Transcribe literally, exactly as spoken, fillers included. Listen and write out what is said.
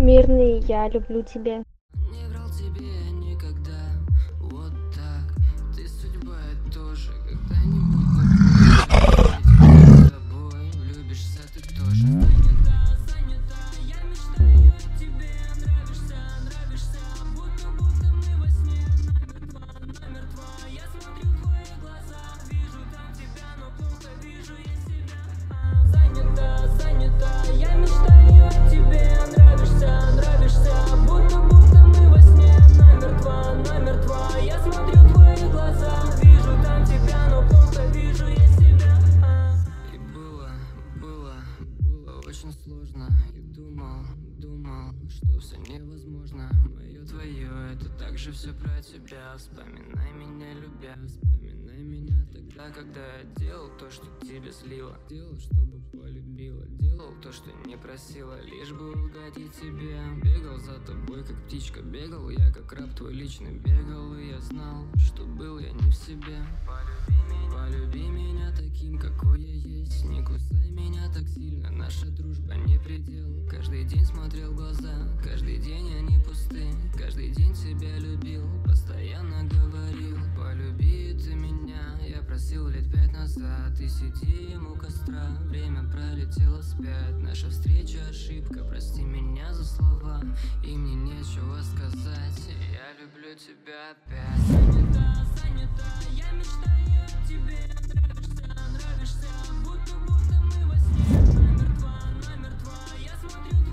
Мирный, я люблю тебя. Не врал тебе никогда, вот так. Ты судьба тоже когда-нибудь с тобой влюбишься ты тоже. Занята, занята, я мечтаю о тебе. Нравишься, нравишься, будто, будто мы во сне. Номер два, номер два, я смотрю в твои глаза. Вижу там тебя, но плохо вижу я себя. А, занята, занята, я мечтаю о тебе. Нравишься, нравишься, будто, будто мы во сне. Номер два, номер два, я смотрю в твои глаза. Вижу там тебя, но плохо вижу я себя. А. И было, было, было очень сложно. И думал, думал, что все невозможно. Мое твое, это также все про тебя. Вспоминай меня, любя, вспоминай меня тогда, когда я делал то, что тебе слило. Делал, чтобы полюбила, делал то, что не просила, лишь бы угодить тебе. Бегал за тобой, как птичка, бегал я, как раб твой личный. Бегал, и я знал, что был я не в себе. Полюби меня, полюби меня таким, какой я есть. Не кусай меня так сильно, наша дружба не предел. Каждый день смотрел в глаза, каждый день они пусты. Каждый день тебя любил, постоянно говорил: полюби ты меня. Я просил лет пять назад, и сидим у костра. Время пролетело вспять, наша встреча ошибка. Прости меня за слова, и мне нечего сказать. Я люблю тебя опять. Занята, занята, я мечтаю о тебе. Нравишься, нравишься, будто, будто мы во сне. Номер два, номер два, я смотрю